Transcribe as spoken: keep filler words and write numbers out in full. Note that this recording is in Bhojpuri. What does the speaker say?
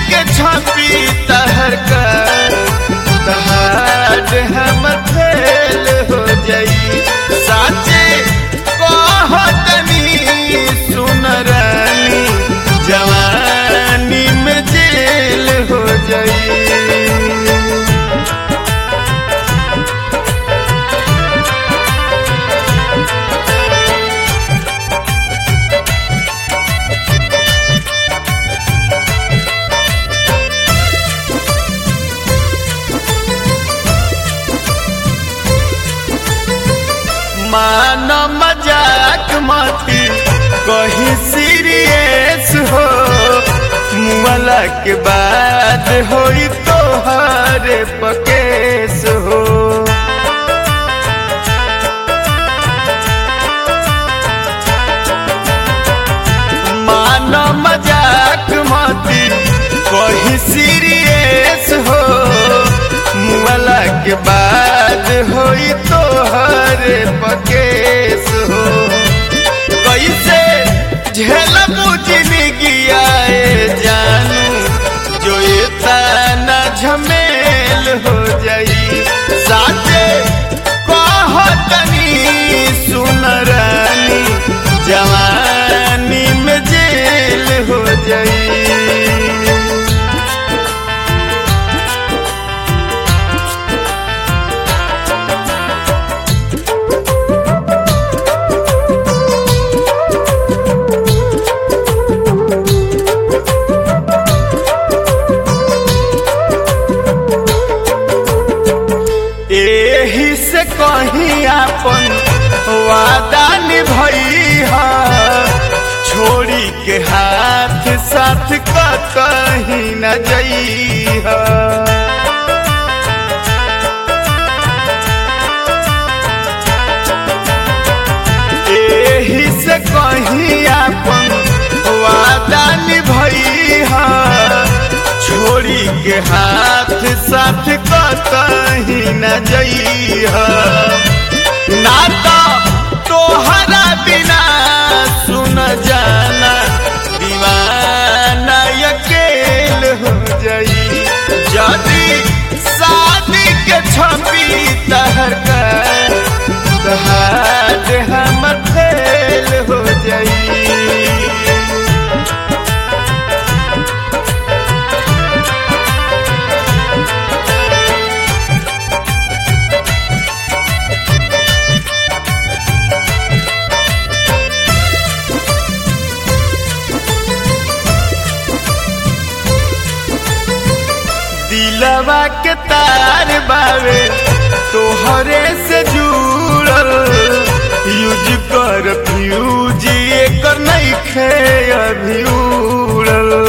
के छपी तहर का तहार हम फेल हो जाई साचे कहतनी सुन रानी जवानी में जेल हो जाई। मान मजाक मती कहीं सीरियस हो मुआला के बाद होई तोहरे पकेस हो। मान मजाक मती कहीं सीरियस हो मुआला के बाद होई तोहरे पकेस हो। कैसे झेल बुझनी गिया जानू जो इतना झमेल हो जाई साचे कहतनी सुन रानी जवानी में जेल हो जाई। एही से कहीं अपन वादा निभैया छोड़ी के हाथ साथ कहीं न जइहा। एही से कहीं अपन वादा निभैया छोड़ी के हाथ साथ कहीं न जइहा ना तो तोहरा बिना सुन जाना दीवाना अकेल हो जाई यदि शादी के छपी तहर का तहार हम फेल हो जाई। दिलवा के तार बावे तोहरे से जुड़ल यूज कर फ्यूज एकर नइखे अभी उड़ल।